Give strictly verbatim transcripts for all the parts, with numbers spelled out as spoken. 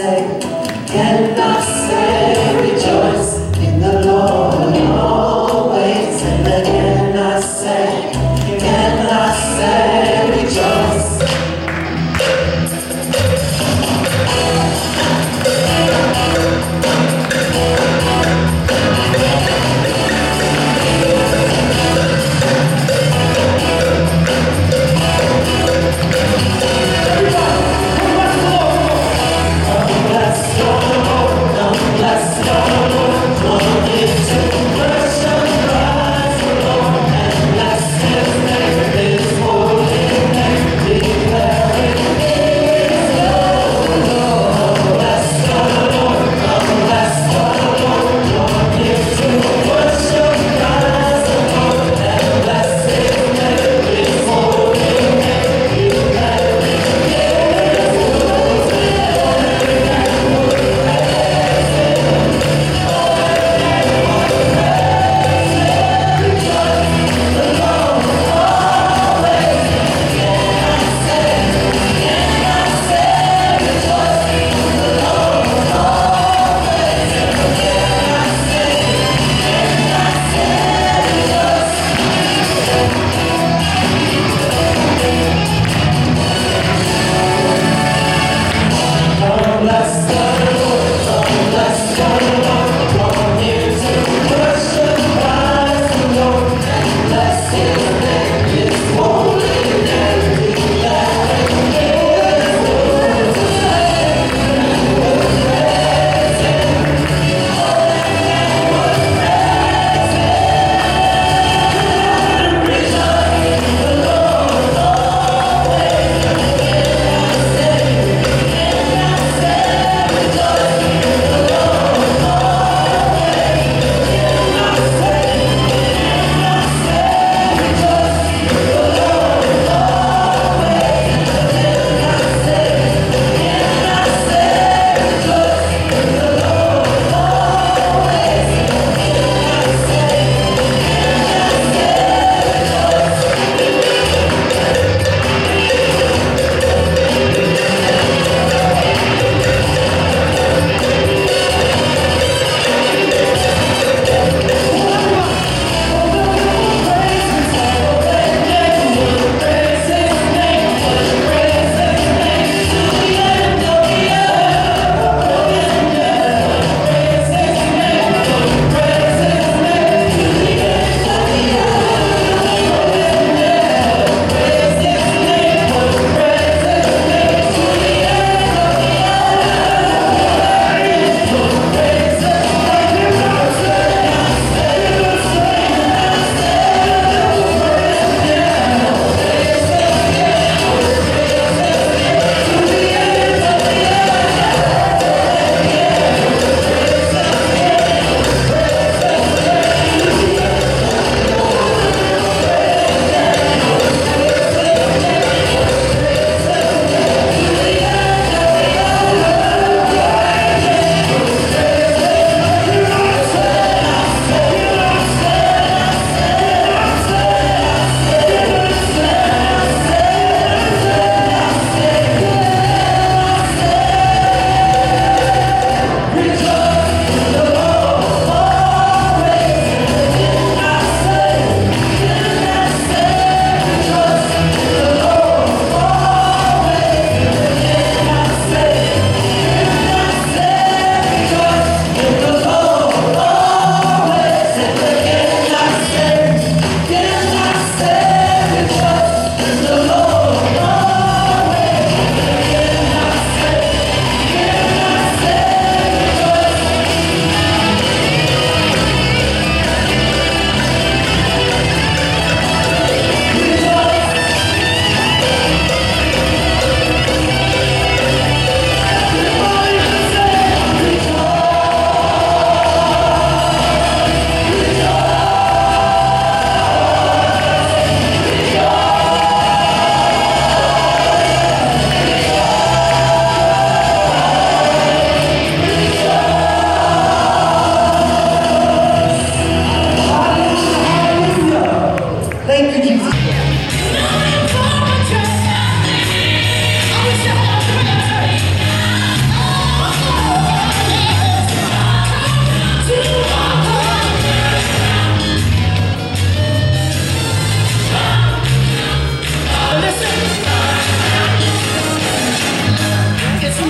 say, can I say, rejoice in the Lord always. And again I say, can I say, rejoice. Everybody, come bless the Lord. Come bless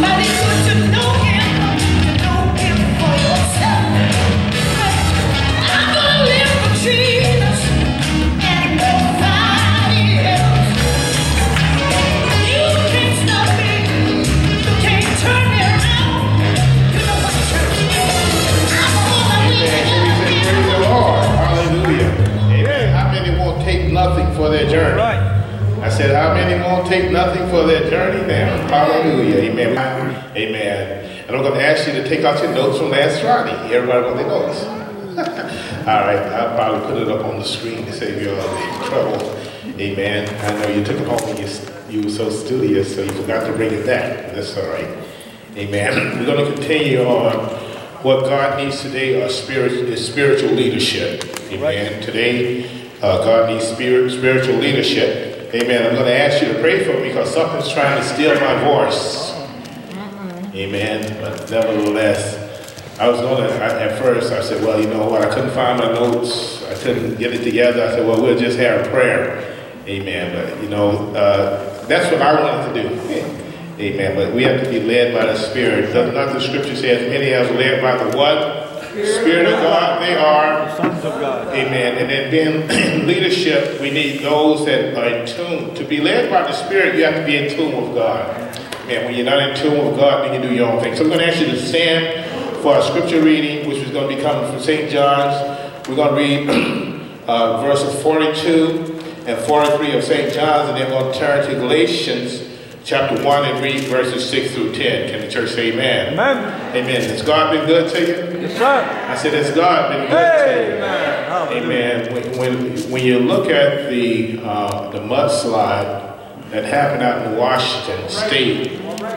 mighty good to know him, to know him for yourself. I'm gonna live for Jesus and nobody else. You can't stop me, you can't turn me around. You know what, church? I'm gonna live Praise the Lord. Hallelujah. Amen. How many won't take nothing for their journey? Right. I said, how many won't take nothing for their journey now? Hallelujah. Amen. Amen. And I'm going to ask you to take out your notes from last Friday. Everybody want their notes? All right. I'll probably put it up on the screen to save you all the trouble. Amen. I know you took it home and you, you were so studious, so you forgot to bring it back. That's all right. Amen. We're going to continue on what God needs today, our spirit, is spiritual leadership. Amen. Today, uh, God needs spirit, spiritual leadership. Amen. I'm going to ask you to pray for me because something's trying to steal my voice. Amen. But nevertheless, I was going to, I, at first, I said, well, you know what? I couldn't find my notes. I couldn't get it together. I said, well, we'll just have prayer. Amen. But, you know, uh, that's what I wanted to do. Amen. But we have to be led by the Spirit. Does not the scripture say, as many as led by the what? Spirit of God, they are Sons of God. Amen. And then being leadership, we need those that are in tune. To be led by the Spirit, you have to be in tune with God. Man, when you're not in tune with God, then you do your own thing. So I'm going to ask you to stand for our scripture reading, which is going to be coming from Saint John's. We're going to read uh, verses forty-two and forty-three of Saint John's, and then we're going to turn to Galatians chapter one and read verses six through ten. Can the church say amen? Amen. Amen. Has God been good to you? Yes, sir. I said, has God been good to you? Amen. Amen. When, when, when you look at the uh, the mudslide that happened out in Washington State,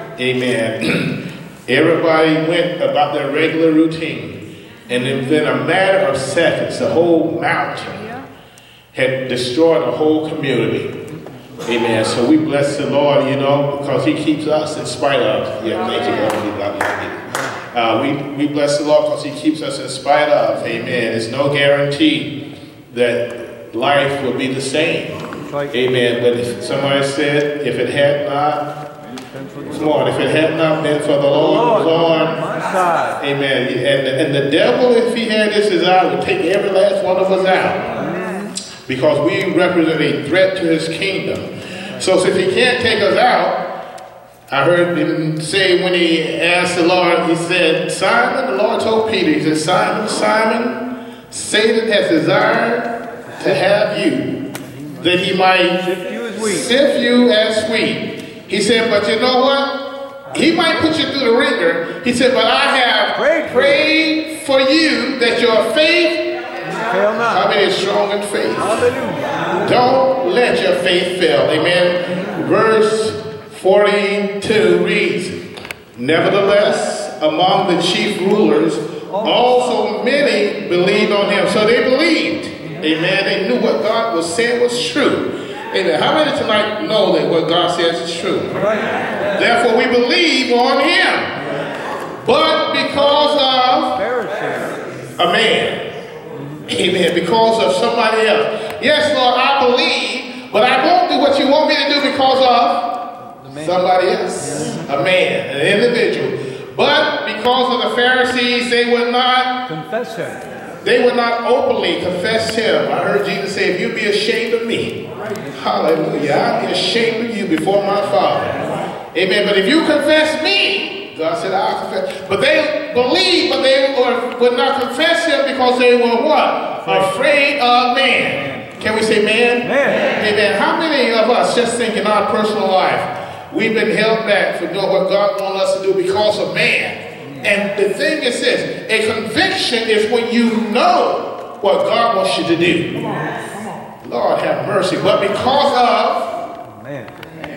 amen, everybody went about their regular routine. And within a matter of seconds, the whole mountain had destroyed the whole community. Amen. So we bless the Lord, you know, because he keeps us in spite of. Yeah, thank you, Lord. We love you. Uh, we, we bless the Lord because he keeps us in spite of. Amen. There's no guarantee that life will be the same. Amen. But if somebody said, if it had not, come on, if it had not been for the Lord who was on, amen. And, and the devil, if he had this desire, would take every last one of us out. Because we represent a threat to his kingdom. So since he can't take us out, I heard him say when he asked the Lord, he said, Simon, the Lord told Peter, he said, Simon, Simon, Satan has desired to have you, that he might sift you as wheat. Sift you as wheat. He said, but you know what? He might put you through the ringer. He said, but I have prayed, prayed for you that your faith fail not. How many is strong in faith? Hallelujah. Don't let your faith fail. Amen. Verse forty-two reads, nevertheless, among the chief rulers, also many believed on him. So they believed. Amen. They knew what God was saying was true. Amen. How many tonight know that what God says is true? Therefore, we believe on him. But because of a man, amen, because of somebody else. Yes, Lord, I believe, but I won't do what you want me to do because of somebody else. A man, an individual. But because of the Pharisees, they would not confess him. They would not openly confess him. I heard Jesus say, if you be ashamed of me, hallelujah, I'll be ashamed of you before my Father. Amen. But if you confess me, God said, I'll confess. But they believed, but they were, would not confess him because they were what? Afraid of man. Can we say man? Man. Amen. How many of us just think in our personal life, we've been held back from doing what God wants us to do because of man? And the thing is this, a conviction is when you know what God wants you to do. Come on, come on. Lord have mercy. But because of man,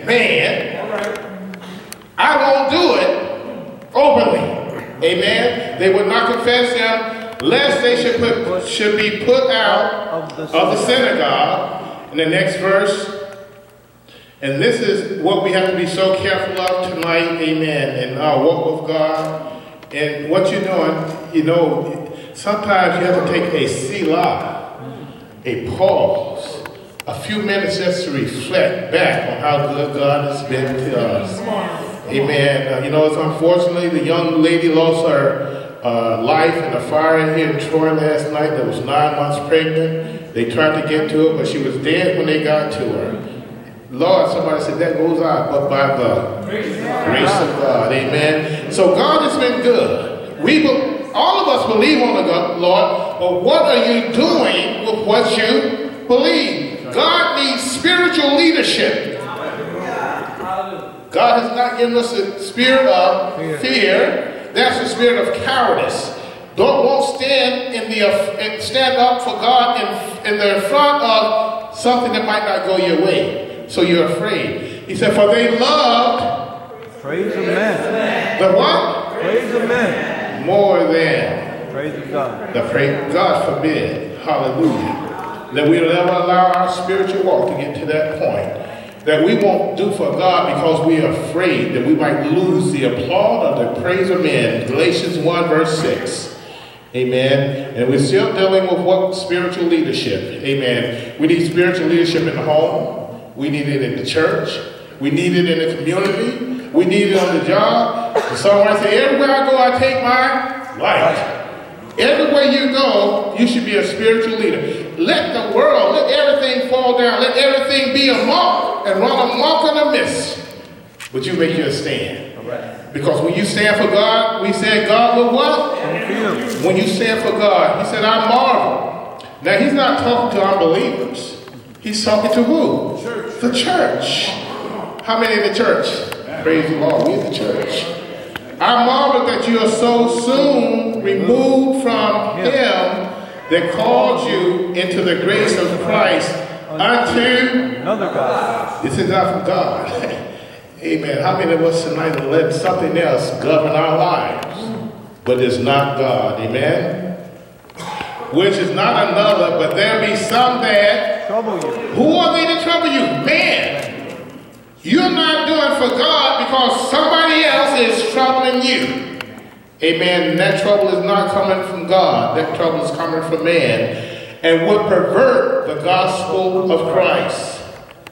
man I won't do it openly. Amen. They would not confess him, lest they should put should be put out of the synagogue. In the next verse. And this is what we have to be so careful of tonight, amen, in our walk with God. And what you're doing, you know, sometimes you have to take a selah, a pause, a few minutes just to reflect back on how good God has been to us. Amen. Uh, you know, it's unfortunately the young lady lost her uh, life in a fire here in Troy last night that was nine months pregnant. They tried to get to her, but she was dead when they got to her. Lord, somebody said that goes out, but by the grace of God. Amen. So God has been good. We be, all of us believe on the Lord, but what are you doing with what you believe? God needs spiritual leadership. God has not given us a spirit of fear. That's a spirit of cowardice. Don't won't stand in the stand up for God in, in the front of something that might not go your way. So you're afraid. He said, for they loved praise of men. The what? Praise of men. More than praise of God. The praise. God forbid. Hallelujah. That we will never allow our spiritual walk to get to that point. That we won't do for God because we are afraid that we might lose the applaud of the praise of men. Galatians one verse six. Amen. And we're still dealing with what spiritual leadership. Amen. We need spiritual leadership in the home. We need it in the church. We need it in the community. We need it on the job. The songwriter said, everywhere I go, I take my light. Everywhere you go, you should be a spiritual leader. Let the world, let everything fall down. Let everything be a mark and run amok in the midst. But you make your stand. Because when you stand for God, we said God will what? When you stand for God, he said, I marvel. Now, he's not talking to unbelievers. He's talking to who? The church. The church. How many in the church? Praise the Lord. We in the church. I marvel that you are so soon removed from him that called you into the grace of Christ unto another God. This is not from God. Amen. How many of us tonight will let something else govern our lives? But it's not God. Amen. Which is not another, but there be some that trouble you. Who are they to trouble you? Man. You're not doing for God because somebody else is troubling you. Amen. And that trouble is not coming from God. That trouble is coming from man and would pervert the gospel of Christ.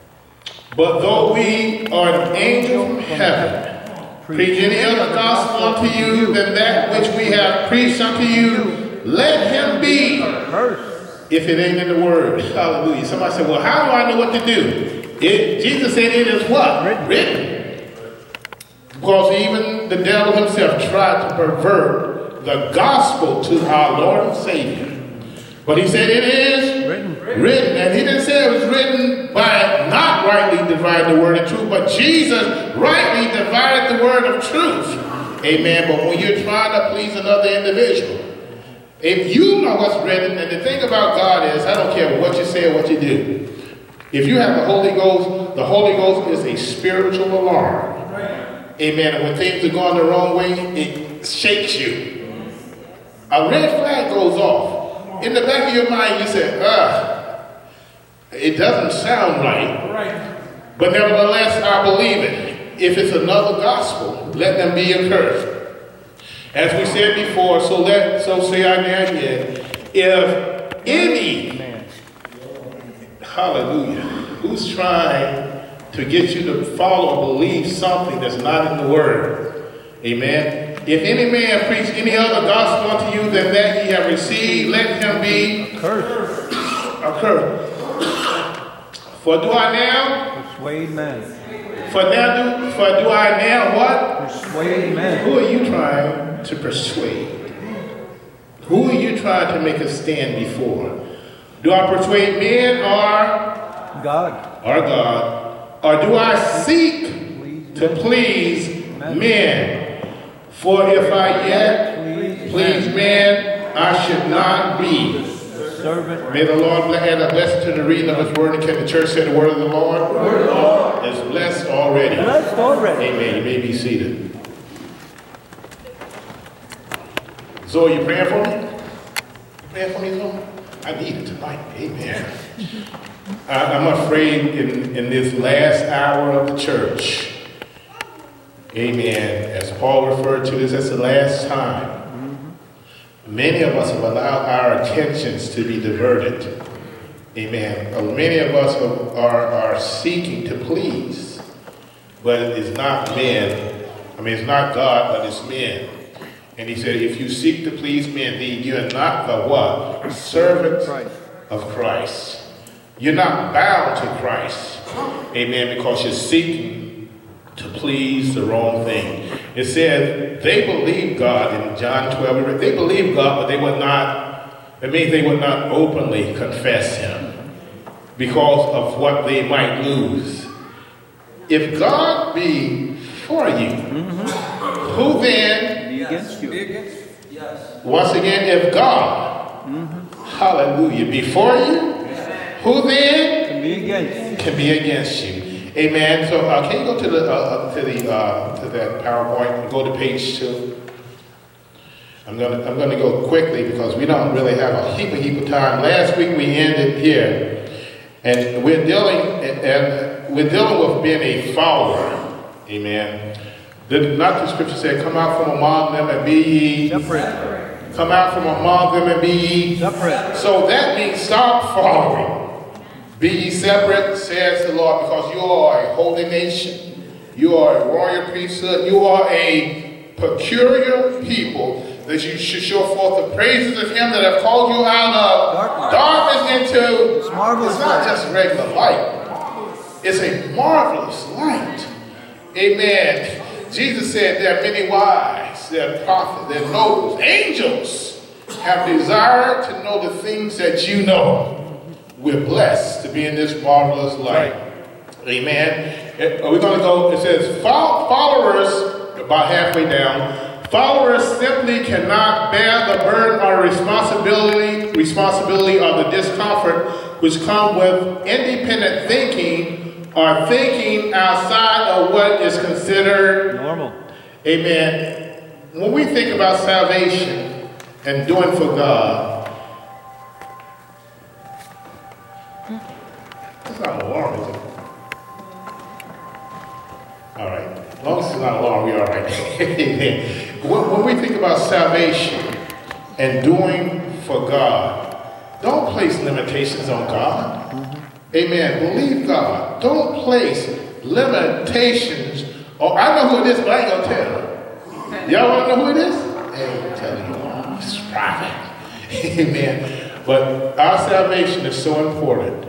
But though we are an angel from heaven, preach any other gospel unto you than that which we have preached unto you, let him be. If it ain't in the word. Hallelujah. Somebody said, well, how do I know what to do? It, Jesus said it is what? Written. Written. Because even the devil himself tried to pervert the gospel to our Lord and Savior. But he said it is written. written. And he didn't say it was written by not rightly dividing the word of truth, but Jesus rightly divided the word of truth. Amen. But when you're trying to please another individual, if you know what's written, and the thing about God is, I don't care what you say or what you do. If you have the Holy Ghost, the Holy Ghost is a spiritual alarm. Amen. And when things are going the wrong way, it shakes you. A red flag goes off. In the back of your mind, you say, ah, it doesn't sound right. But nevertheless, I believe it. If it's another gospel, let them be accursed. As we said before, so let so say I now again, if any, hallelujah, who's trying to get you to follow or believe something that's not in the word, amen. If any man preach any other gospel unto you than that ye have received, let him be accursed. Accursed. For do I now persuade men? For now do for do I now what? Persuade men. Who are you trying to persuade? Who are you trying to make a stand before? Do I persuade men or God? Or God? Or do I seek to please men? For if I yet please men, I should not be. Servant. May the Lord add a blessing to the reading of his word. And can the church say the word of the Lord? The word of the Lord is blessed already. Blessed already. Amen. You may be seated. Zoe, you praying for me? You praying for me, Zoe? I need it tonight. Amen. I, I'm afraid in, in this last hour of the church, amen, as Paul referred to this as the last time, many of us have allowed our attentions to be diverted. Amen. Many of us are, are, are seeking to please, but it is not men, I mean, it's not God, but it's men. And he said, if you seek to please men, then you're not the what? Servant of Christ. You're not bound to Christ. Amen. Because you're seeking to please the wrong thing. It said they believed God in John twelve. They believed God, but they would not, it means they would not openly confess him because of what they might lose. If God be for you, mm-hmm. who then be against you? Yes. Once again, if God, mm-hmm. hallelujah, be for you, who then can be against you? Can be against you. Amen. So uh, can you go to the uh, to the uh, to that PowerPoint and go to page two? I'm gonna I'm gonna go quickly because we don't really have a heap of heap of time. Last week we ended here, and we're dealing and, and we're dealing with being a follower. Amen. The, not the scripture said, "Come out from among them and be ye separate." Come out from among them and be ye separate. So that means stop following. Be ye separate, says the Lord, because you are a holy nation. You are a royal priesthood. You are a peculiar people that you should show forth the praises of him that have called you out of darkness, darkness into, it's, marvelous it's not light. Just regular light. It's a marvelous light. Amen. Jesus said there are many wise, there are prophets, there are nobles, angels have desired to know the things that you know. We're blessed to be in this marvelous light. Amen. We're going to go, it says, followers, about halfway down, followers simply cannot bear the burden or responsibility, responsibility or the discomfort which come with independent thinking or thinking outside of what is considered normal. Amen. When we think about salvation and doing for God, it's not an alarm, is it? All right. As long as it's not an alarm, we're all right. Amen. When, when we think about salvation and doing for God, don't place limitations on God. Mm-hmm. Amen. Believe God. Don't place limitations. Oh, I know who it is, but I ain't gonna tell you. Y'all wanna know who it is? I ain't telling you. It's private. Amen. But our salvation is so important.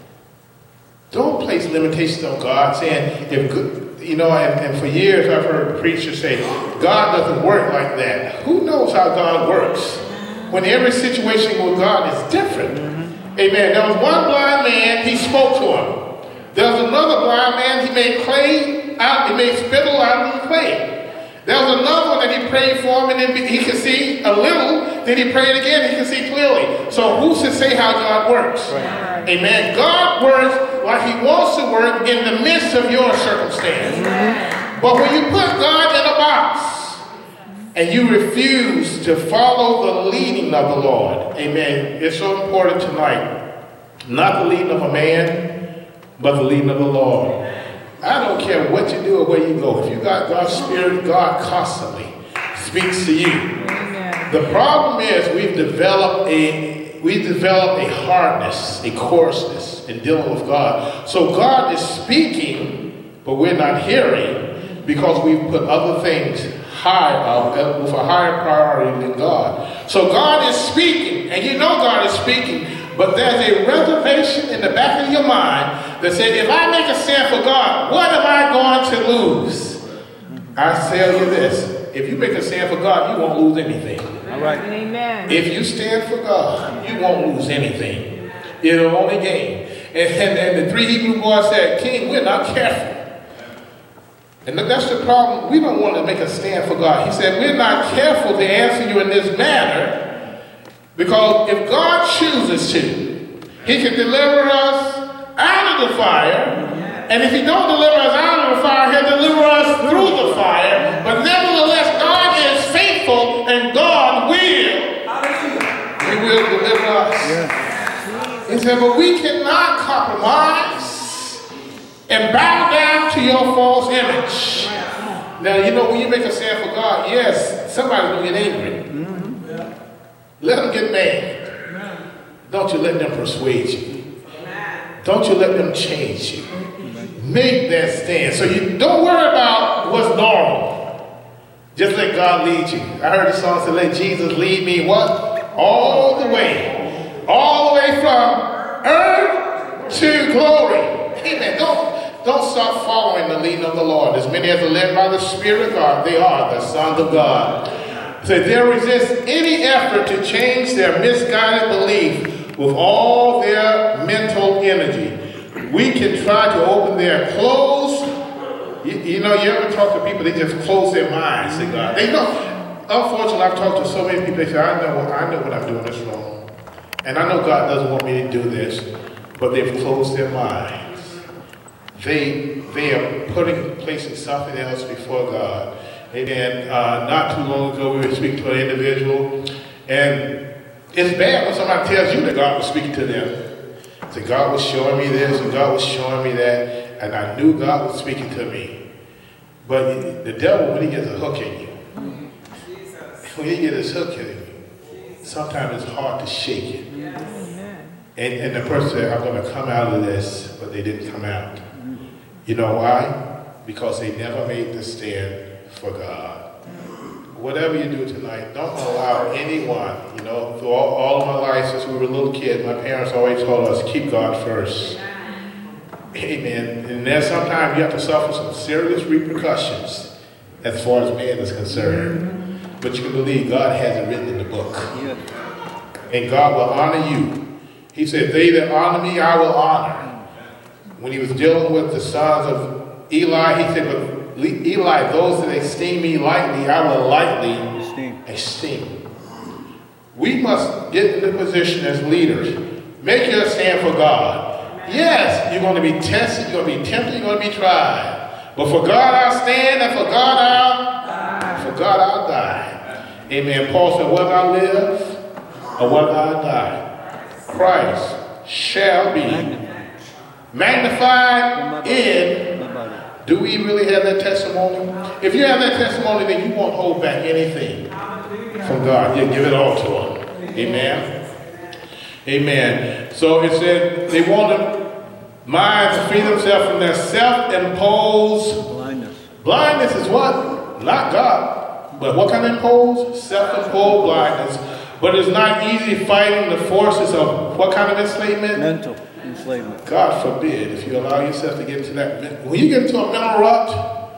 Don't place limitations on God, saying, if you know, and, and for years I've heard preachers say, God doesn't work like that. Who knows how God works? When every situation with God is different. Mm-hmm. Amen. There was one blind man, he spoke to him. There was another blind man, he made clay out, he made spittle out of the clay. There was another one that he prayed for him, and then he could see a little, then he prayed again, he could see clearly. So who should say how God works? Right. Amen. God works like he wants to work in the midst of your circumstance. Mm-hmm. But when you put God in a box and you refuse to follow the leading of the Lord, amen, it's so important tonight. Not the leading of a man, but the leading of the Lord. I don't care what you do or where you go. If you got God's Spirit, God constantly speaks to you. Amen. The problem is we've developed a we've developed a hardness, a coarseness in dealing with God. So God is speaking, but we're not hearing because we've put other things high uh, with a higher priority than God. So God is speaking, and you know God is speaking, but there's a reservation in the back of your mind that says, if I make a stand for God, what am I going to lose? I tell you this, if you make a stand for God, you won't lose anything. All right. Amen. If you stand for God, you won't lose anything. It'll only gain. And, and, and the three Hebrew boys said, King, we're not careful. And that's the problem. We don't want to make a stand for God. He said, we're not careful to answer you in this manner, because if God chooses to, he can deliver us out of the fire. And if he don't deliver us out of the fire, he'll deliver us through the fire. But nevertheless, God is faithful, and God will. He will deliver us. He said, but we cannot compromise and bow down to your false image. Now, you know, when you make a stand for God, yes, somebody's going to get angry. Mm-hmm. Let them get mad. Don't you let them persuade you. Don't you let them change you. Make that stand. So you don't worry about what's normal. Just let God lead you. I heard the song say, let Jesus lead me what? All the way. All the way from earth to glory. Amen. Don't, don't stop following the leading of the Lord. As many as are led by the Spirit of God, they are the sons of God. So they resist any effort to change their misguided belief with all their mental energy. We can try to open their closed. You, you know, you ever talk to people, they just close their minds to God. They know. Unfortunately, I've talked to so many people, they say, I know, I know what I'm doing is wrong. And I know God doesn't want me to do this, but they've closed their minds. They, they are putting, placing something else before God. Amen. Uh, not too long ago, we were speaking to an individual, and it's bad when somebody tells you that God was speaking to them. So God was showing me this, and God was showing me that, and I knew God was speaking to me. But the devil, when he gets a hook in you, when he gets his hook in you, sometimes it's hard to shake it. And, and the person said, I'm going to come out of this, but they didn't come out. You know why? Because they never made the stand for God. Whatever you do tonight, don't allow anyone, you know, through all, all of my life since we were little kids, my parents always told us, keep God first. Amen. And then sometimes you have to suffer some serious repercussions as far as man is concerned. But you can believe God has it written in the book. And God will honor you. He said, they that honor me, I will honor. When he was dealing with the sons of Eli, he said, but Eli, those that esteem me lightly, I will lightly esteem. esteem. We must get in the position as leaders. Make your stand for God. Yes, you're going to be tested, you're going to be tempted, you're going to be tried. But for God I'll stand, and for God I'll, for God I'll die. Amen. Paul said, whether I live or whether I die, Christ shall be magnified in. Do we really have that testimony? If you have that testimony, then you won't hold back anything from God. You give it all to him. Amen. Amen. So it said they want to mind to free themselves from their self-imposed blindness. Blindness is what? Not God. But what kind of imposed? Self-imposed blindness. But it's not easy fighting the forces of what kind of enslavement? Mental enslavement. God forbid if you allow yourself to get into that. When you get into a mental rut,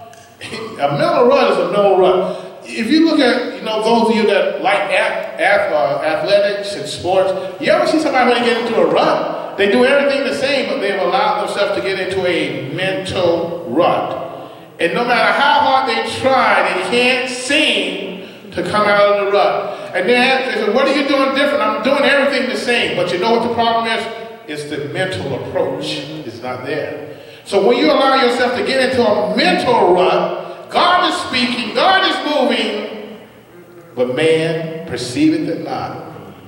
a mental rut is a mental rut. If you look at, you know, those of you that like ath- ath- uh, athletics and sports, you ever see somebody when they get into a rut, they do everything the same, but they've allowed themselves to get into a mental rut. And no matter how hard they try, they can't seem to come out of the rut. And then they say, what are you doing different? I'm doing everything the same. But you know what the problem is? It's the mental approach. It's not there. So when you allow yourself to get into a mental rut, God is speaking, God is moving, but man perceiveth it not.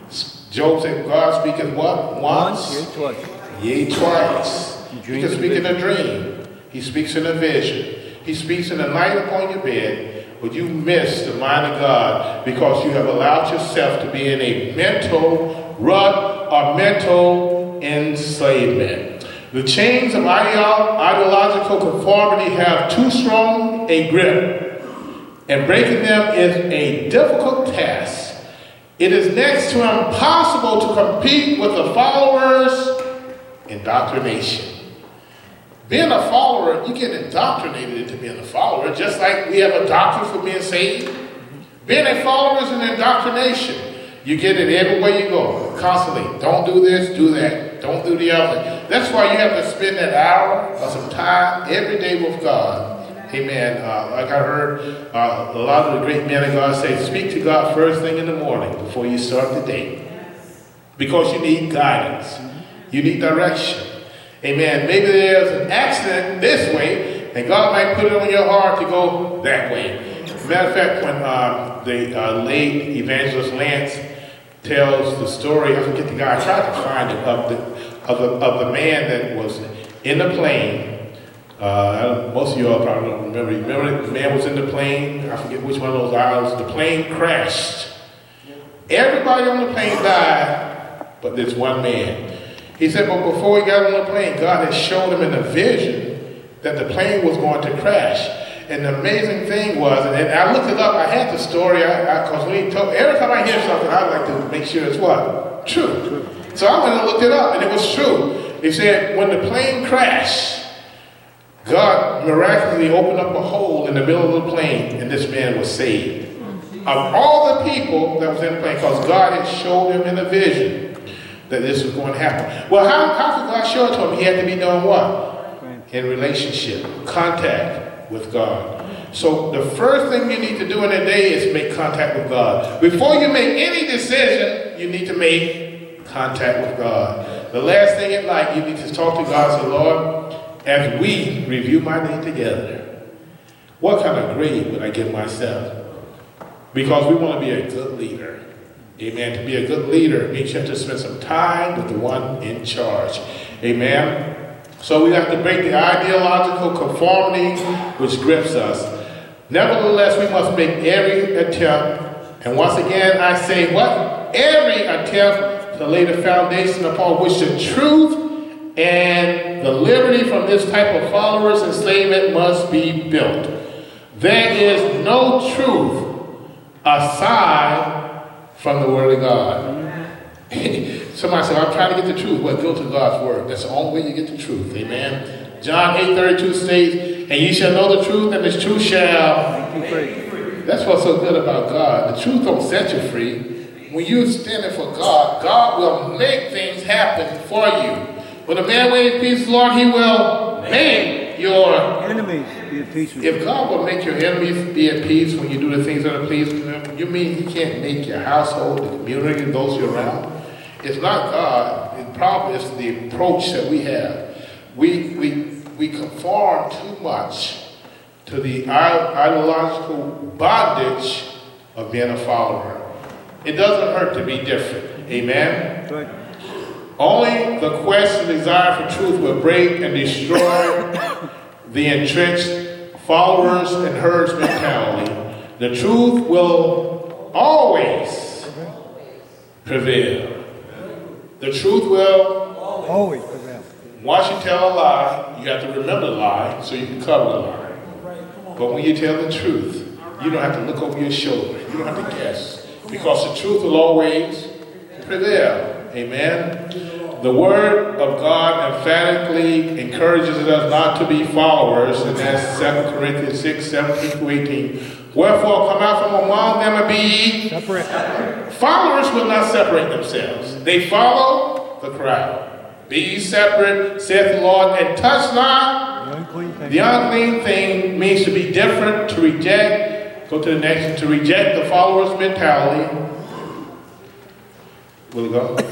Job said, God speaketh what? Once, yea twice. Yea twice. He can speak in a dream. He speaks in a vision. He speaks in the night upon your bed, but you miss the mind of God because you have allowed yourself to be in a mental rut or mental enslavement. The chains of ideo- ideological conformity have too strong a grip, and breaking them is a difficult task. It is next to impossible to compete with the followers' indoctrination. Being a follower, you get indoctrinated into being a follower, just like we have a doctrine for being saved. Being a follower is an indoctrination. You get it everywhere you go, constantly. Don't do this, do that. Don't do the other. That's why you have to spend that hour or some time every day with God. Amen. Uh, like I heard uh, a lot of the great men of God say, speak to God first thing in the morning before you start the day. Because you need guidance. You need direction. Amen. Maybe there's an accident this way, and God might put it on your heart to go that way. As a matter of fact, when uh, the uh, late evangelist Lance tells the story, I forget the guy, I tried to find it, of the, of the, of the man that was in the plane. Uh, most of you all probably don't remember. Remember the man was in the plane, I forget which one of those islands, the plane crashed. Everybody on the plane died, but this one man. He said, but before he got on the plane, God had showed him in a vision that the plane was going to crash. And the amazing thing was, and I looked it up, I had the story, because when he told, every time I hear something, I like to make sure it's what? True. So I went and looked it up, and it was true. He said, when the plane crashed, God miraculously opened up a hole in the middle of the plane, and this man was saved. Of all the people that was in the plane, because God had showed him in a vision that this was going to happen. Well, how, how could God show it to him? He had to be doing what? In relationship, contact with God. So the first thing you need to do in a day is make contact with God. Before you make any decision, you need to make contact with God. The last thing in life, you need to talk to God and say, Lord, as we review my day together, what kind of grade would I give myself? Because we want to be a good leader. Amen. To be a good leader means you have to spend some time with the one in charge. Amen. So we have to break the ideological conformity which grips us. Nevertheless, we must make every attempt, and once again I say what? Every attempt to lay the foundation upon which the truth and the liberty from this type of followers' enslavement must be built. There is no truth aside from the Word of God. Somebody said, I'm trying to get the truth. Well, go to God's Word. That's the only way you get the truth. Amen. John eight thirty-two states, and ye shall know the truth, and this truth shall make you free. That's what's so good about God. The truth don't set you free. When you're standing for God, God will make things happen for you. When a man ways peace, Lord, he will make your enemies be at peace with If you. God will make your enemies be at peace when you do the things that are pleasing to him, you mean he can't make your household, the community, and those you're around? It's not God. The problem is the approach that we have. We, we, we conform too much to the ideological bondage of being a follower. It doesn't hurt to be different. Amen? Right. Only the quest and desire for truth will break and destroy the entrenched followers and herds mentality. The truth will always prevail. The truth will always prevail. Once you tell a lie, you have to remember the lie so you can cover the lie. But when you tell the truth, you don't have to look over your shoulder. You don't have to guess. Because the truth will always prevail. Amen. The Word of God emphatically encourages us not to be followers, and that's Second Corinthians six, seventeen through eighteen. Wherefore come out from among them and be ye separate. Followers will not separate themselves. They follow the crowd. Be ye separate, saith the Lord, and touch not The unclean thing. The unclean thing means to be different, to reject. Go to the next one. To reject the followers' mentality. Will it go?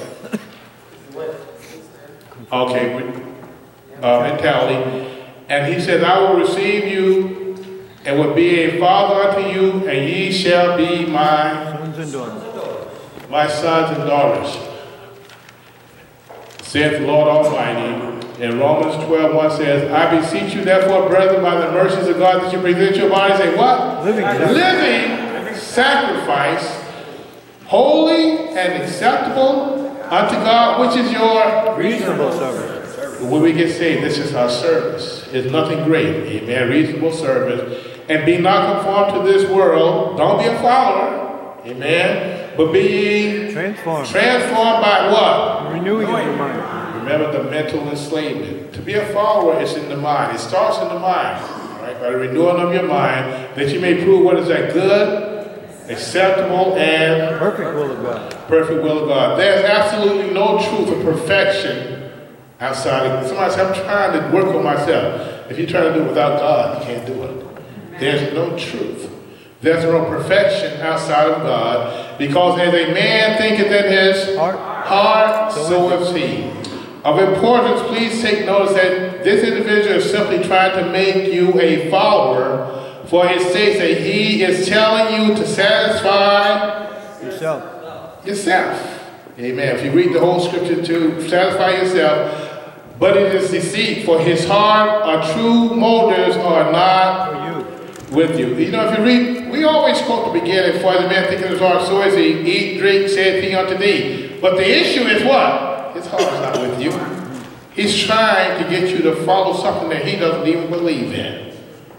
Okay, uh, mentality. And he says, I will receive you and will be a father unto you, and ye shall be my Sons and daughters. My sons and daughters. Saith the Lord Almighty. In Romans twelve one says, I beseech you therefore, brethren, by the mercies of God, that you present your bodies a what? Living Living sacrifice, holy and acceptable unto God, which is your Reasonable service. When we get saved, this is our service. It's nothing great. Amen. Reasonable service. And be not conformed to this world. Don't be a follower. Amen. But be ye Transformed. transformed by what? Renewing of your mind. Remember the mental enslavement. To be a follower is in the mind. It starts in the mind. All right? By the renewing of your mind, that you may prove what is that good, acceptable, and Perfect will of God. perfect will of God. There's absolutely no truth or perfection outside of somebody said, I'm trying to work on myself. If you try to do it without God, you can't do it. There's no truth. There's no perfection outside of God, because as a man thinketh in his Heart. heart, so is he. Of importance, please take notice that this individual is simply trying to make you a follower, for it states that he is telling you to satisfy Yourself. yourself. Amen. If you read the whole scripture to satisfy yourself, but it is deceit, for his heart or true motives are not For you. with you. You know, if you read, we always quote the beginning, for the man thinking his heart, so is he, eat, drink, saith he unto thee. But the issue is what? His heart is not with you. He's trying to get you to follow something that he doesn't even believe in.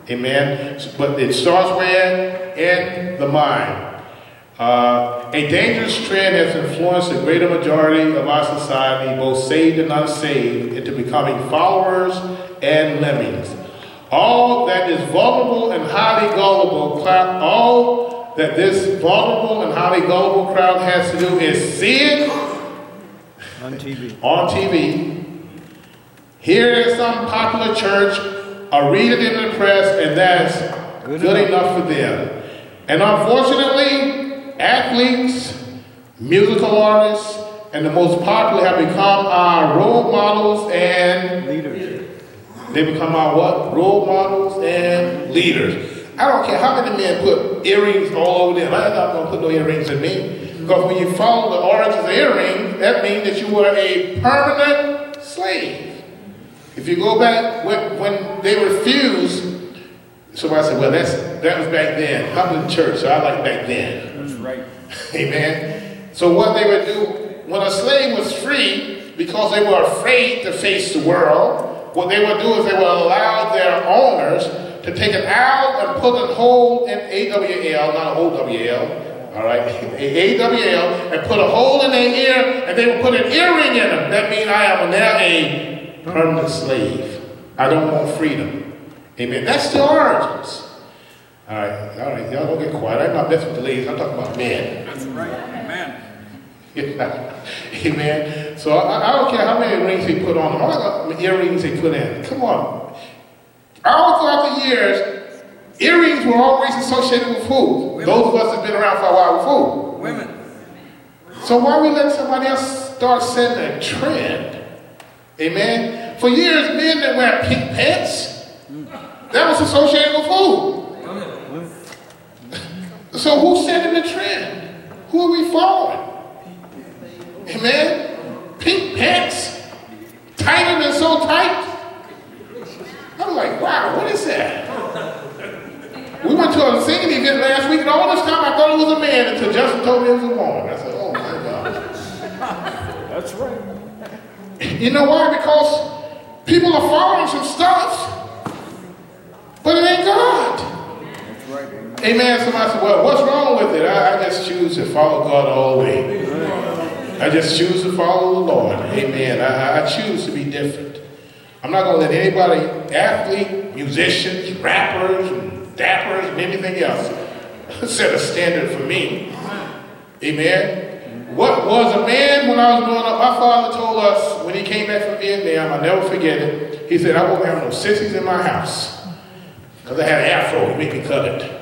Amen. But it starts where? In the mind. Uh, a dangerous trend has influenced the greater majority of our society, both saved and unsaved, into becoming followers and lemmings. All that is vulnerable and highly gullible, all that this vulnerable and highly gullible crowd has to do is see it On T V. on T V, hear it at some popular church, or read it in the press, and that's Good good, enough. enough for them. And unfortunately, athletes, musical artists, and the most popular have become our role models and Leaders. they become our what? Role models and leaders. I don't care how many men put earrings all over them. I'm not going to put no earrings in me. Because when you follow the origins of earrings, that means that you were a permanent slave. If you go back when, when they refused, somebody said, well, that's, that was back then. I'm in church, so I like back then. That's right. Amen. So what they would do, when a slave was free, because they were afraid to face the world, what they would do is they would allow their owners to take an owl and put a hole in A W L, not O W L, all right, A W L, and put a hole in their ear, and they would put an earring in them. That means I am now a permanent slave. I don't want freedom. Amen. That's the origins. All right, all right, y'all don't get quiet. I'm not messing with the ladies. I'm talking about men. That's right. Amen. Amen. So I, I don't care how many rings he put on, all the earrings he put in. Come on. All throughout the years, earrings were always associated with food. Women. Those of us that have been around for a while with food. Women. So why we let somebody else start setting a trend? Amen. For years, men that wear pink pants, that was associated with food. So who's setting the trend? Who are we following? Amen. Pink pants, tighter than so tight. I'm like, wow, what is that? We went to a singing event last week, and all this time I thought it was a man until Justin told me it was a woman. I said, oh my God. That's right. You know why? Because people are following some stuff, but it ain't God. That's right. Amen. Amen. Somebody said, well, what's wrong with it? I, I just choose to follow God all the way. I just choose to follow the Lord. Amen. I, I choose to be different. I'm not going to let anybody, athlete, musicians, rappers, and dappers, and anything else, set a standard for me. Amen. What was a man when I was growing up? My father told us when he came back from Vietnam, I'll never forget it. He said, I won't have no sissies in my house. Because I had an afro, he made me cut it.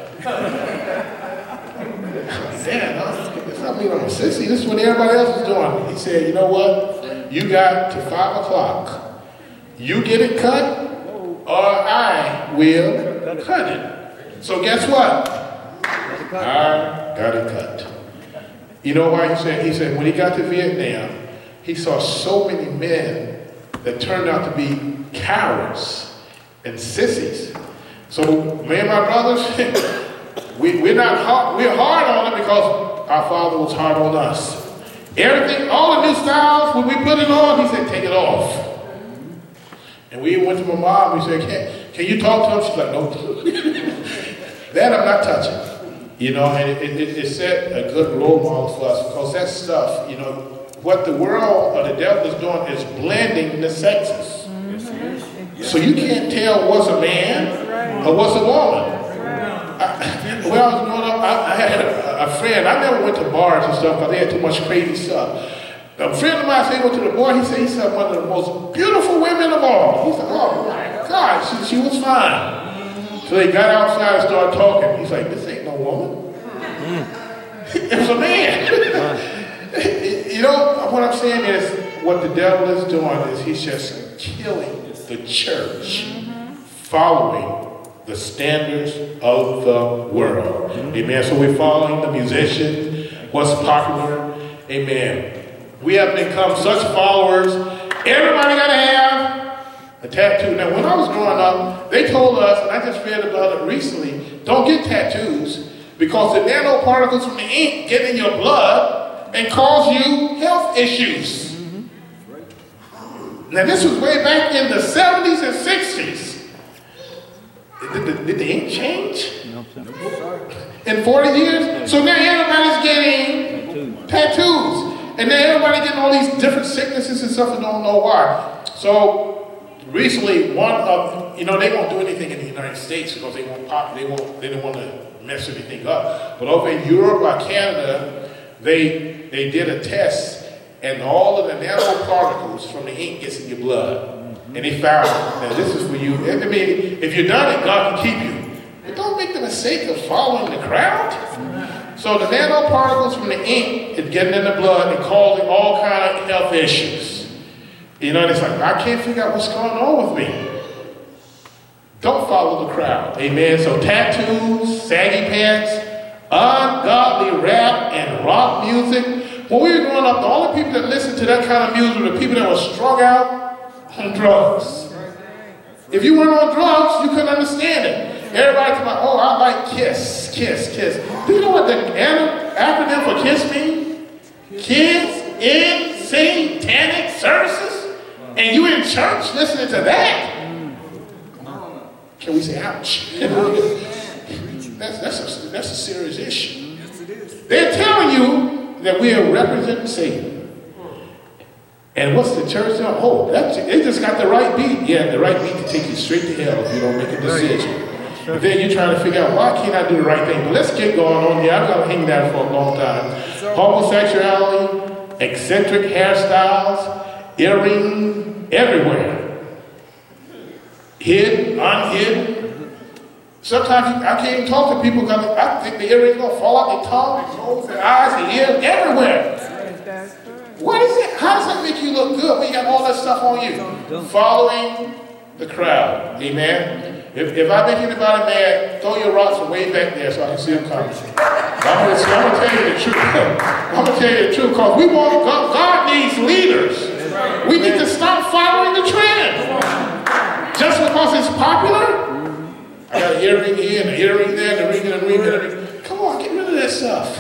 Damn, it's not me, I'm a sissy. This is what everybody else is doing. He said, you know what? You got to five o'clock. You get it cut, or I will cut it. So guess what? I got it cut. You know why he said? He said when he got to Vietnam, he saw so many men that turned out to be cowards and sissies. So me and my brothers, we, we're not hard, we're hard on it because our father was hard on us. Everything, all the new styles, when we put it on, he said, take it off. And we went to my mom, we said, can, can you talk to him? She's like, no. That I'm not touching. You know, and it, it, it set a good role model for us because that stuff, you know, what the world or the devil is doing is blending the sexes. Mm-hmm. So you can't tell what's a man or what's a woman. I, when I was growing up, I, I had a, a friend, I never went to bars and stuff because they had too much crazy stuff. A friend of mine said he went to the bar, he said he saw one of the most beautiful women of all. He said, oh my God, she, she was fine. So they got outside and started talking. He's like, this ain't no woman. Mm. It was a man. You know, what I'm saying is, what the devil is doing is he's just killing the church, mm-hmm. following the standards of the world. Mm-hmm. Amen. So we're following the musicians, what's popular. Amen. We have become such followers. Everybody got to have a tattoo. Now, when I was growing up, they told us, and I just read about it recently, don't get tattoos because the nanoparticles from the ink get in your blood and cause you health issues. Mm-hmm. Now, this was way back in the seventies and sixties. Did the, did the ink change No, sir. in forty years? So now everybody's getting Tattoos. tattoos. And then everybody getting all these different sicknesses and stuff and don't know why. So recently, one of, you know, they won't do anything in the United States because they won't pop, they won't, they don't want to mess anything up. But over in Europe or Canada, they they did a test and all of the nanoparticles from the ink gets in your blood. And they found that this is for you. I mean, if you've done it, God can keep you. But don't make the mistake of following the crowd. So the nanoparticles from the ink is getting in the blood and causing all kind of health issues. You know, and it's like, I can't figure out what's going on with me. Don't follow the crowd. Amen. So tattoos, saggy pants, ungodly rap and rock music. When we were growing up, the only people that listened to that kind of music were the people that were strung out on drugs. If you weren't on drugs, you couldn't understand it. Everybody come out, oh, I like KISS, KISS, KISS. Do you know what the acronym for KISS means? Kids in Satanic Services? And you in church listening to that? Can we say ouch? that's, that's, a, that's a serious issue. They're telling you that we are representing Satan. And what's the church doing? Oh, that's, they just got the right beat. Yeah, the right beat to take you straight to hell if you don't make a decision. But then you're trying to figure out, why can't I do the right thing? But let's get going on here. I've got to hang that for a long time. Homosexuality, eccentric hairstyles, earring everywhere. Hidden, unhidden. Sometimes I can't even talk to people because I think the earring's going to fall out their tongue, their nose, their eyes, their ears, everywhere. What is it? How does that make you look good when you got all that stuff on you? Following the crowd. Amen. If, if I make anybody mad, throw your rocks way back there so I can see them coming. I'm going to tell you the truth. I'm going to tell you the truth because we want God, God needs leaders. We need to stop following the trend. Just because it's popular. I got an earring here and an earring there and a ring and a ring and a ring. Come on, get rid of that stuff.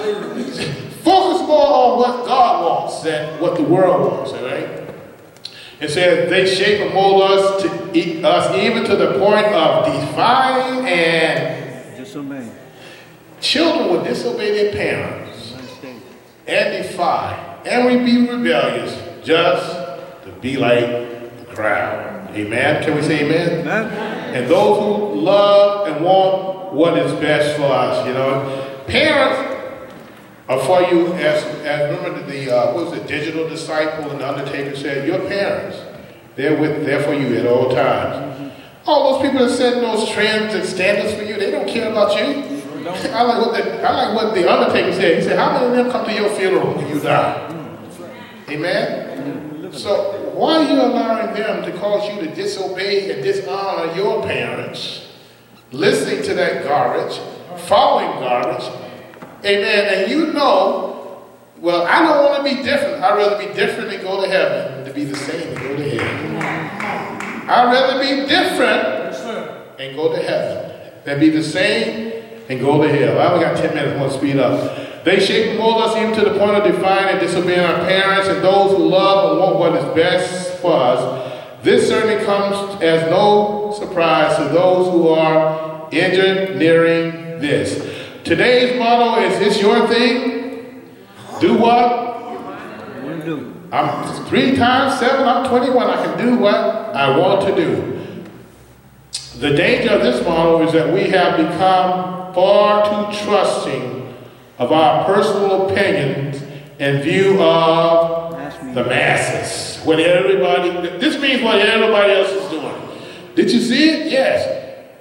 Focus more on what God wants than what the world wants, all right? It says, they shape and mold us, to eat us even to the point of defying and disobeying. Children will disobey their parents and defy and we be rebellious just to be like the crowd. Amen? Can we say amen? Amen. And those who love and want what is best for us, you know. Parents are for you, as, as remember the, uh, what was it, digital disciple and the Undertaker said, your parents, they're with, they're for you at all times. Mm-hmm. All those people that set those trends and standards for you, they don't care about you. I like what the, I like what the Undertaker said. He said, how many of them come to your funeral when you die? Mm-hmm. Amen? Mm-hmm. So why are you allowing them to cause you to disobey and dishonor your parents, listening to that garbage, following garbage? Amen. And you know, well, I don't want to be different. I'd rather be different and go to heaven than to be the same and go to hell. I'd rather be different and go to heaven than be the same and go to hell. I only got ten minutes. I want to speed up. They shape and mold us even to the point of defying and disobeying our parents and those who love and want what is best for us. This certainly comes as no surprise to those who are engineering this. Today's motto is, it's your thing. Do what? Do. I'm three times seven, I'm twenty-one. I can do what I want to do. The danger of this motto is that we have become far too trusting of our personal opinions in view of the masses. What everybody, this means what everybody else is doing. Did you see it? Yes.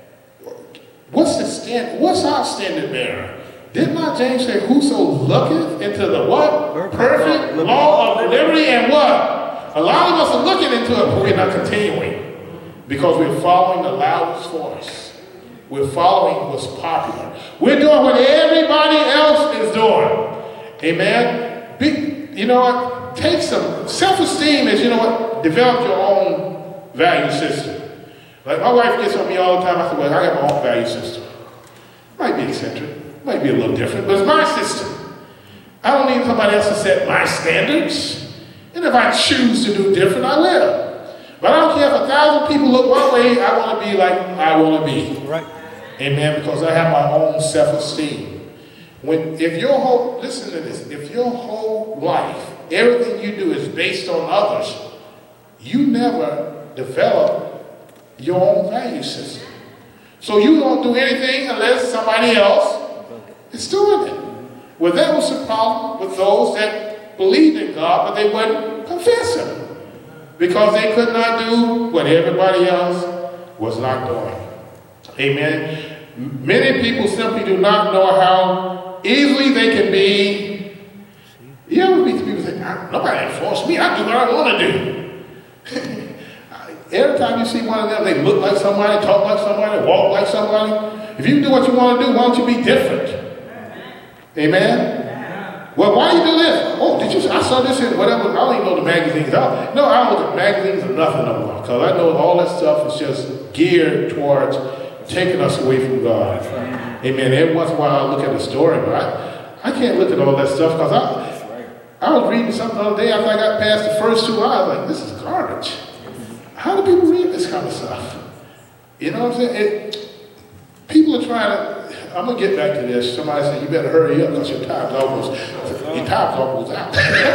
What's the stand? What's our standard bearer? Did not James say, whoso looketh into the what? Perfect, Perfect law of liberty and what? A lot of us are looking into it, but we're not continuing because we're following the loudest voice. We're following what's popular. We're doing what everybody else is doing. Amen? Be, you know what? Take some self-esteem is, you know what? Develop your own value system. Like my wife gets on me all the time. I said, well, I have my own value system. Might be eccentric, might be a little different, but it's my system. I don't need somebody else to set my standards. And if I choose to do different, I will. But I don't care if a thousand people look one way, I want to be like I want to be. Right. Amen, because I have my own self-esteem. When, if your whole, listen to this, if your whole life, everything you do is based on others, you never develop your own value system. So you don't do anything unless somebody else is doing it. Well, that was the problem with those that believed in God, but they wouldn't confess Him. Because they could not do what everybody else was not doing. Amen. Many people simply do not know how easily they can be. You ever meet people say, nobody enforced me, I do what I want to do. Every time you see one of them, they look like somebody, talk like somebody, walk like somebody. If you do what you want to do, why don't you be different? Amen? Well, why you do this? Oh, did you? I saw this in whatever. I don't even know the magazines. I, no, I don't look at magazines or nothing no more, because I know all that stuff is just geared towards taking us away from God. Amen. Every once in a while I look at a story, but I, I can't look at all that stuff, because I, I was reading something the other day after I got past the first two hours. Like, this is garbage. How do people read this kind of stuff? You know what I'm saying? It, people are trying to. I'm gonna get back to this. Somebody said you better hurry up because your time's almost your time's almost out.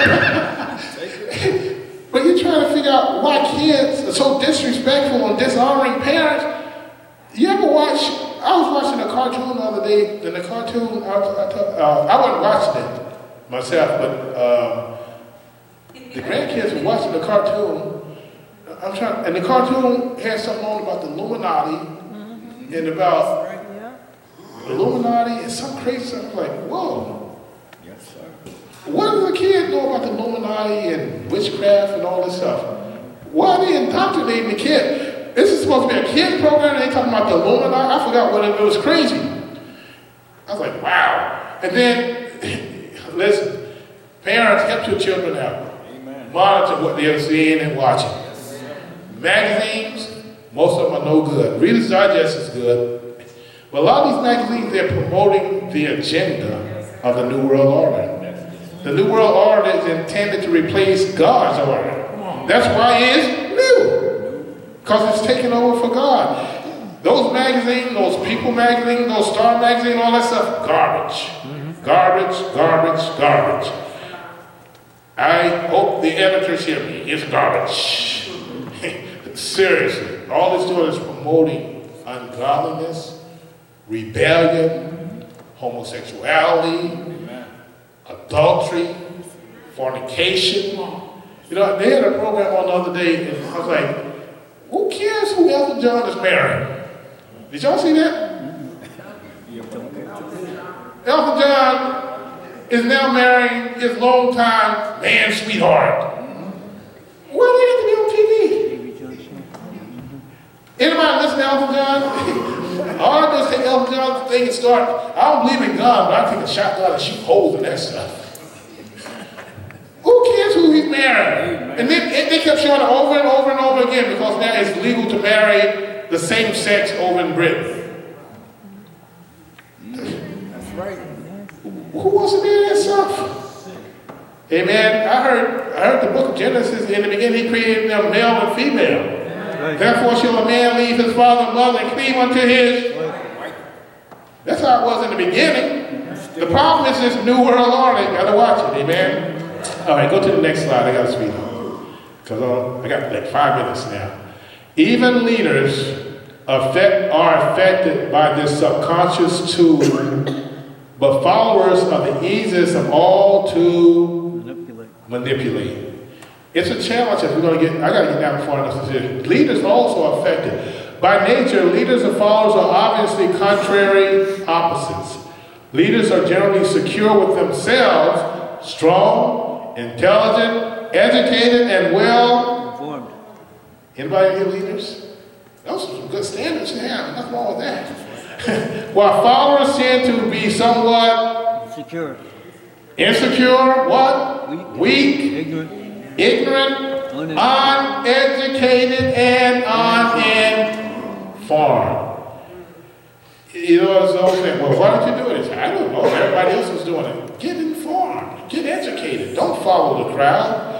But you're trying to figure out why kids are so disrespectful and dishonoring parents. You ever watch? I was watching a cartoon the other day. And the cartoon, I, was, I, uh, I wasn't watching it myself, but um, the grandkids were watching the cartoon. I'm trying, and the cartoon had something on about the Illuminati mm-hmm. and about. Illuminati and some crazy stuff. I'm like, whoa. Yes, sir. What does a kid know about the Illuminati and witchcraft and all this stuff? Why are they indoctrinating the kid? This is supposed to be a kid program and they talking about the Illuminati. I forgot what it, it was crazy. I was like, wow. And then, listen, parents, help your children out. Amen. Monitor what they're seeing and watching. Yes. Magazines, most of them are no good. Reader's Digest is good. But a lot of these magazines, they're promoting the agenda of the New World Order. The New World Order is intended to replace God's order. That's why it is new. Because it's taken over for God. Those magazines, those People magazine, those Star magazine, all that stuff, garbage. Mm-hmm. Garbage, garbage, garbage. I hope the editors hear me. It's garbage. Seriously. All it's doing is promoting ungodliness, rebellion, homosexuality, Amen. Adultery, fornication. You know, they had a program on the other day, and I was like, who cares who Elton John is marrying? Did y'all see that? Elton John is now marrying his longtime man sweetheart. Why do they have to be on T V? Anybody listen to Elton John? All I do is take Elton John's thing and start. I don't believe in God, but I take a shotgun and shoot holes in that stuff. Who cares who he's marrying? And then and they kept showing it over and over and over again, because now it's legal to marry the same sex over in Britain. That's right. Who wants to marry that stuff? Amen. I heard I heard the book of Genesis in the beginning, he created them male and female. Right. Therefore shall a man leave his father and mother and cleave unto his. Right. That's how it was in the beginning. The problem is this New World Order. You gotta watch it, amen. All right, go to the next slide. I gotta speed up because uh, I got like five minutes now. Even leaders affect, are affected by this subconscious tool, but followers are the easiest of all to manipulate. manipulate. It's a challenge if we're going to get, I got to get down far enough to say, leaders also are affected. By nature, leaders and followers are obviously contrary opposites. Leaders are generally secure with themselves, strong, intelligent, educated, and well informed. Anybody here leaders? Those are some good standards to have. Nothing wrong with that. While followers tend to be somewhat insecure. Insecure, what? Weak. Weak. Ignorant. Ignorant, uneducated, and uninformed. You know, it's all saying, well, why don't you do this? I don't know. Everybody else is doing it. Get informed. Get educated. Don't follow the crowd.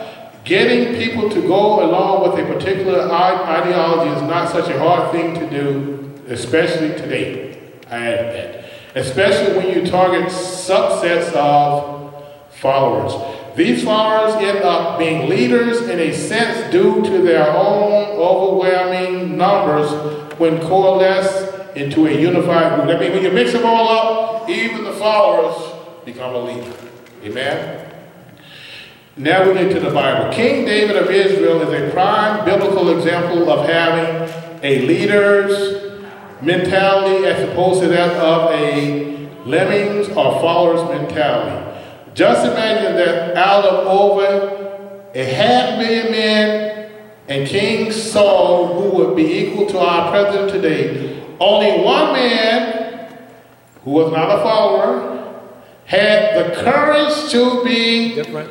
Getting people to go along with a particular ideology is not such a hard thing to do, especially today. I added that. Especially when you target subsets of followers. These followers end up being leaders in a sense due to their own overwhelming numbers when coalesced into a unified group. That means when you mix them all up, even the followers become a leader. Amen? Now we get to the Bible. King David of Israel is a prime biblical example of having a leader's mentality as opposed to that of a lemmings or followers mentality. Just imagine that out of over a half million men and King Saul, who would be equal to our president today, only one man, who was not a follower, had the courage to be Different.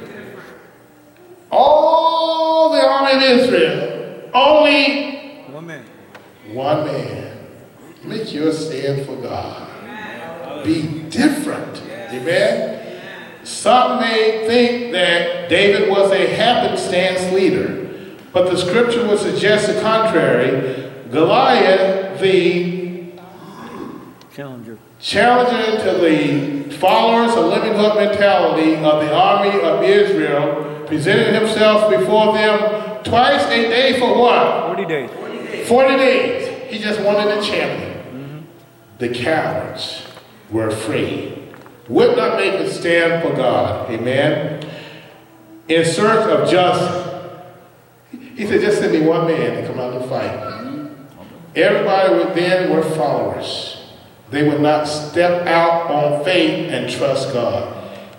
all the army of Israel. Only One man. one man. Make your stand for God. Be different. Amen. Some may think that David was a happenstance leader, but the scripture would suggest the contrary. Goliath, the Challenger. challenger to the followers of living hood mentality of the army of Israel, presented himself before them twice a day for what? Forty days. forty days. He just wanted a champion. Mm-hmm. The cowards were afraid. Would not make a stand for God. Amen. In search of just, he said, just send me one man to come out and fight. Everybody would then were followers. They would not step out on faith and trust God.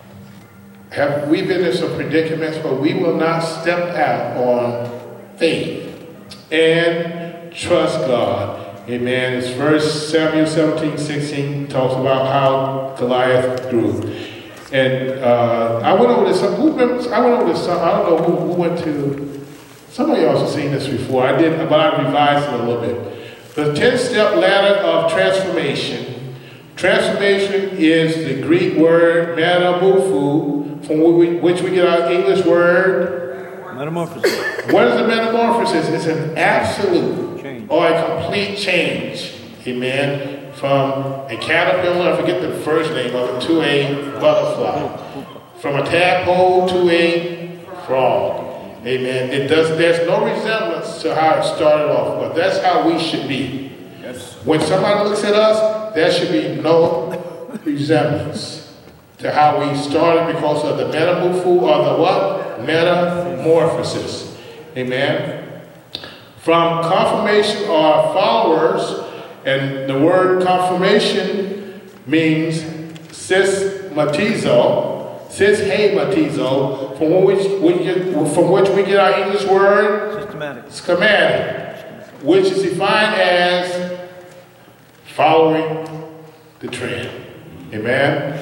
Have we been in some predicaments where we will not step out on faith and trust God? Amen. It's First Samuel seventeen, sixteen talks about how Goliath grew. And uh, I went over to some, who remembers, I went over to some, I don't know who, who went to, some of y'all have seen this before. I did, but I revised it a little bit. The ten-step ladder of transformation. Transformation is the Greek word metamorpho, from which we get our English word Metamorphosis. What is a metamorphosis? It's an absolute Change. or a complete change. Amen. From a caterpillar, I forget the first name of it, to a butterfly. From a tadpole to a frog. Amen. It does. There's no resemblance to how it started off, but that's how we should be. Yes. When somebody looks at us, there should be no resemblance to how we started because of the metamorpho or the what? Metamorphosis. Amen. From confirmation or followers, and the word confirmation means sysmatizo. Cis hey matizo, from which we get, from which we get our English word Systematic. schematic, which is defined as following the trend. Amen.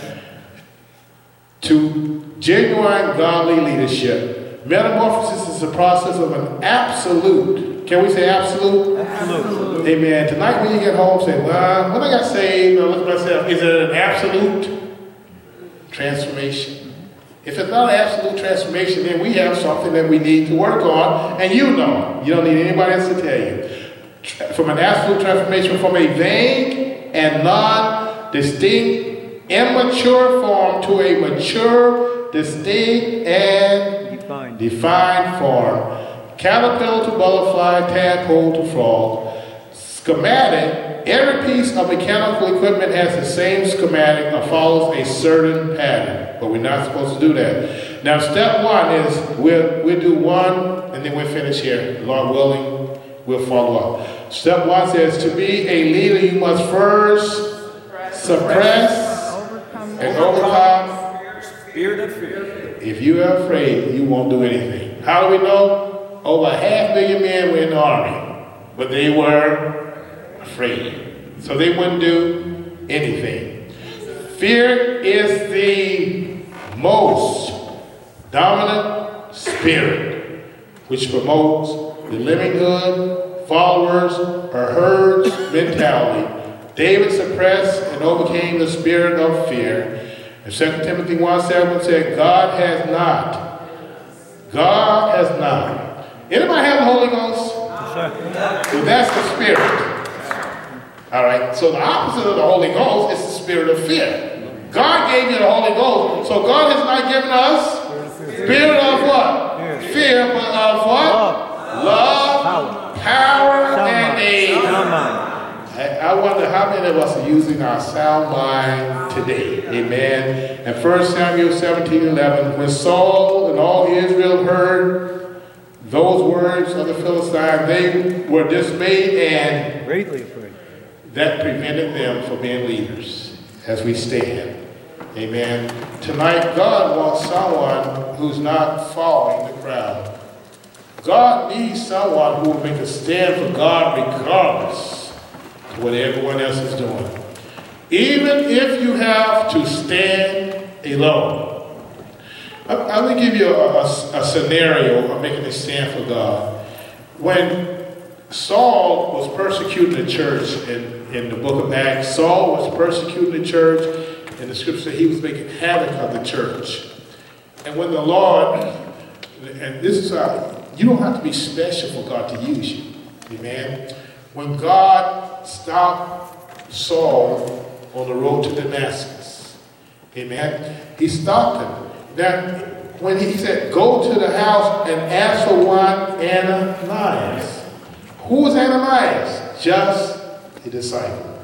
To genuine godly leadership, metamorphosis is the process of an absolute. Can we say absolute? Absolute. Amen. Tonight when you get home, say, well, when I got saved, I look at myself, is it an absolute transformation? If it's not an absolute transformation, then we have something that we need to work on, and you know. You don't need anybody else to tell you. From an absolute transformation, from a vague and non-distinct, immature form to a mature, distinct, and Defined. defined form. Caterpillar to butterfly, tadpole to frog. Schematic. Every piece of mechanical equipment has the same schematic or follows a certain pattern, but we're not supposed to do that. Now, step one is we'll, we'll do one, and then we'll finish here. Lord willing, we'll follow up. Step one says, to be a leader, you must first suppress and overcome. Spirit of fear. If you are afraid, you won't do anything. How do we know? Over half million men were in the army, but they were afraid. So they wouldn't do anything. Fear is the most dominant spirit which promotes the livinghood, followers, or herds mentality. David suppressed and overcame the spirit of fear. And Second Timothy one seven said, God has not God has not. Anybody have the Holy Ghost? Well, that's the Spirit. All right, so the opposite of the Holy Ghost is the spirit of fear. God gave you the Holy Ghost, so God has not given us spirit of what? Fear, but of what? Love, power, and a... I wonder how many of us are using our sound mind today. Amen. And First Samuel seventeen eleven, when Saul and all Israel heard those words of the Philistines, they were dismayed and Greatly afraid. that prevented them from being leaders as we stand. Amen. Tonight, God wants someone who's not following the crowd. God needs someone who will make a stand for God regardless what everyone else is doing. Even if you have to stand alone. I'm going to give you a, a, a scenario of making a stand for God. When Saul was persecuting the church in, in the book of Acts, Saul was persecuting the church, and the scripture said he was making havoc of the church. And when the Lord, and this is how, you don't have to be special for God to use you. Amen. When God stopped Saul on the road to Damascus, amen, he stopped him. Now, when he said, go to the house and ask for one Ananias. Who was Ananias? Just a disciple.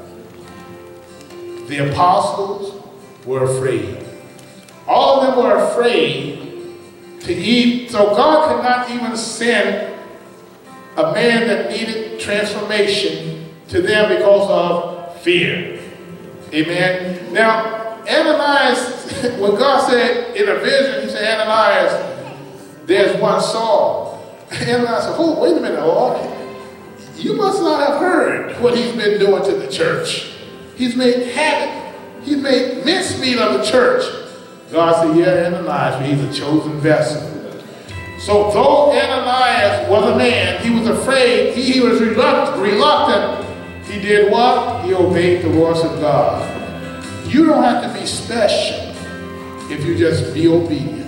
The apostles were afraid. All of them were afraid to eat. So God could not even send a man that needed transformation to them because of fear. Amen. Now, Ananias, when God said in a vision, he said, Ananias, there's one Saul. Ananias said, oh, wait a minute, Lord. You must not have heard what he's been doing to the church. He's made havoc. He's made mincemeat of the church. God said, yeah, Ananias, but he's a chosen vessel. So though Ananias was a man, he was afraid, he, he was reluctant, reluctant. He did what? He obeyed the voice of God. You don't have to be special if you just be obedient.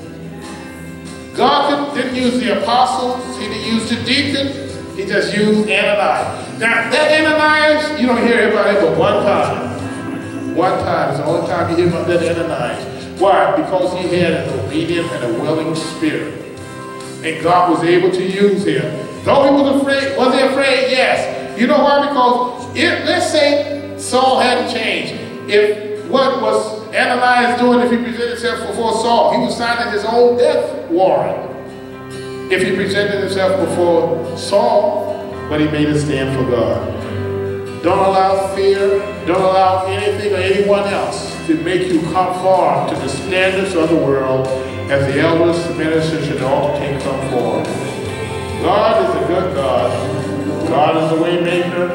God didn't use the apostles, he didn't use the deacons, he just used Ananias. Now that Ananias, you don't hear about it but one time. One time, it's the only time you hear about that Ananias. Why? Because he had an obedient and a willing spirit. And God was able to use him. Though he was afraid, was he afraid? Yes. You know why? Because if, let's say Saul hadn't changed. If what was Ananias doing if he presented himself before Saul? He was signing his own death warrant. If he presented himself before Saul, but he made a stand for God. Don't allow fear, don't allow anything or anyone else to make you conform to the standards of the world as the elders, the ministers, and all can come forward. God is a good God. God is a way maker.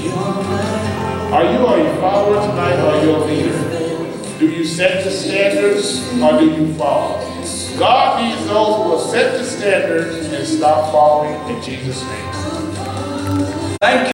Are you a follower tonight or are you a leader? Do you set the standards or do you follow? God needs those who will set the standards and stop following in Jesus' name. Thank you.